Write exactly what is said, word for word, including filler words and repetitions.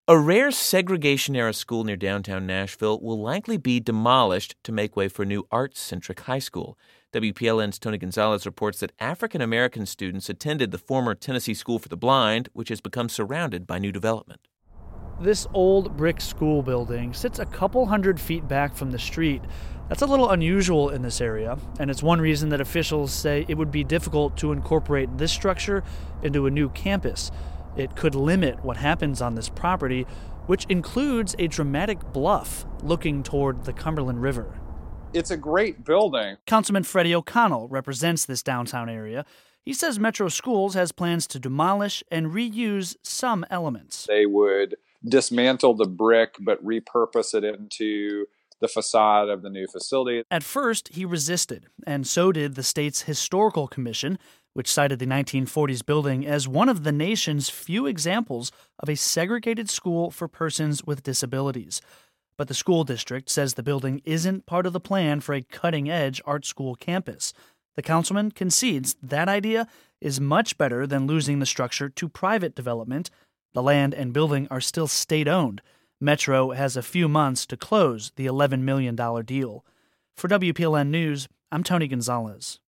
A rare segregation-era school near downtown Nashville will likely be demolished to make way for a new arts-centric high school. W P L N's Tony Gonzalez reports that African-American students attended the former Tennessee School for the Blind, which has become surrounded by new development. This old brick school building sits a couple hundred feet back from the street. That's a little unusual in this area, and it's one reason that officials say it would be difficult to incorporate this structure into a new campus. It could limit what happens on this property, which includes a dramatic bluff looking toward the Cumberland River. It's a great building. Councilman Freddie O'Connell represents this downtown area. He says Metro Schools has plans to demolish and reuse some elements. They would dismantle the brick but repurpose it into the facade of the new facility. At first, he resisted, and so did the state's Historical Commission, which cited the nineteen forties building as one of the nation's few examples of a segregated school for persons with disabilities. But the school district says the building isn't part of the plan for a cutting-edge art school campus. The councilman concedes that idea is much better than losing the structure to private development. The land and building are still state-owned. Metro has a few months to close the eleven million dollars deal. For W P L N News, I'm Tony Gonzalez.